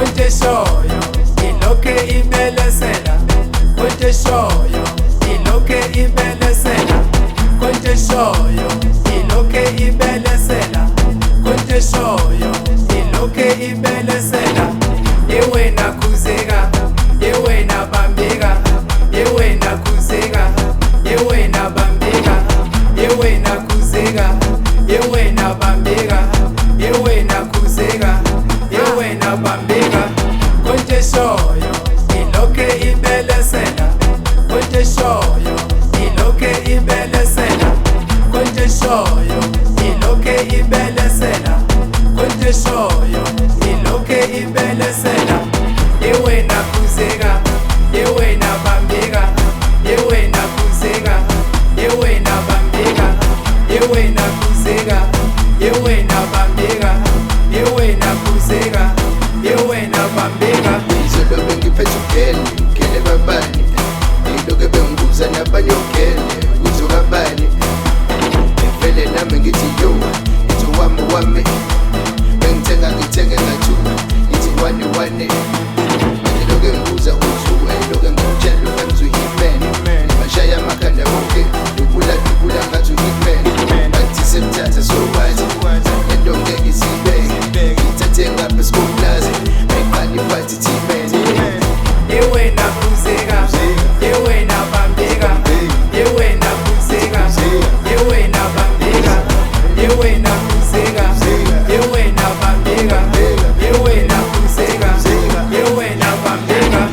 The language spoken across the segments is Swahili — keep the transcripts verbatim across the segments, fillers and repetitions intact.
konje shoyo iloke ibelesela konje shoyo iloke ibelesela konje shoyo iloke ibelesela konje shoyo iloke ibelesela yewe nakuzeka yewe nabambeka yewe nakuzeka yewe nabambeka yewe nakuzeka yewe nabambeka yewe nakuzeka yewe nabambeka konje shoyo iloke ibelesela konje shoyo iloke ibelesela konje shoyo iloke ibelesela konje shoyo iloke ibelesela yewe nakuzeka yewe nabambeka yewe nakuzeka yewe nabambeka yewe nakuzeka yewe nabambeka yewe nakuzeka yewe nabambeka izolo bengiphethe ugele ugele babani iloke bengibuza nabanye ugele uzokabani vele nami ngithi yo ithi wami wami bengithenga ngithenge ngathuka ithi wane wane iloke ngibuza uthi iloke ngitshela ukuthi uyimene bashaya amakhanda bonke dubula dubula ngathi uyimene bathi semthatha so wathi into ngeke isibeke ngithathe ngapha esikhumlazi ayiqali bathi thimene yewe nakuzeka yewe nabambeka yewe nakuzeka yewe nabambeka yewe nakuzeka yewe nabambeka yewe nakuzeka yewe nabambeka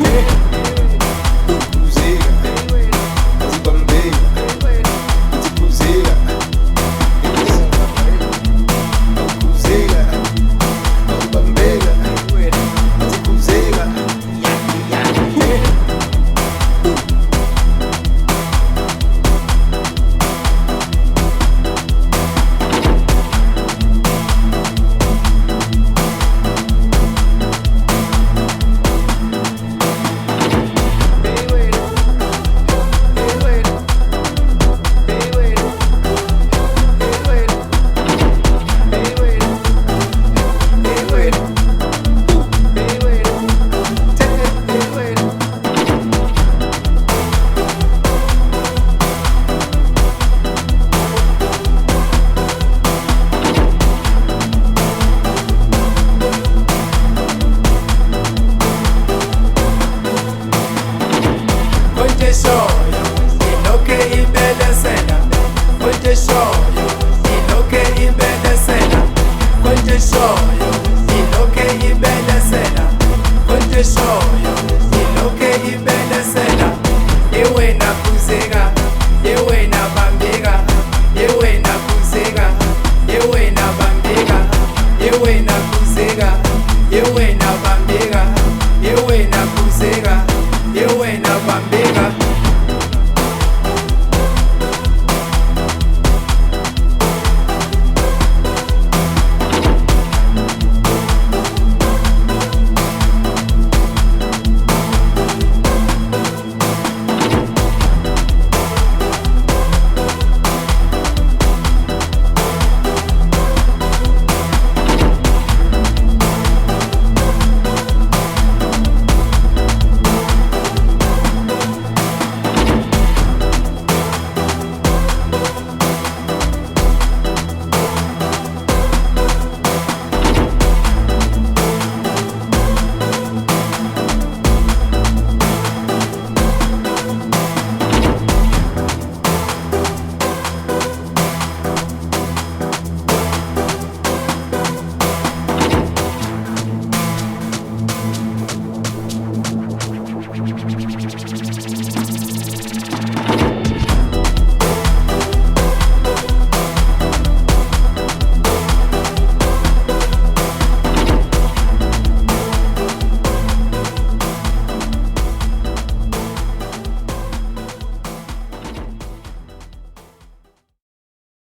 konje shoyo iloke ibelesela konje shoyo iloke ibelesela konje shoyo iloke ibelesela konje shoyo iloke ibelesela yewe nakuzeka yewe nabambeka yewe nakuzeka yewe nabambeka yewe nakuzeka yewe nabambeka yewe nakuzeka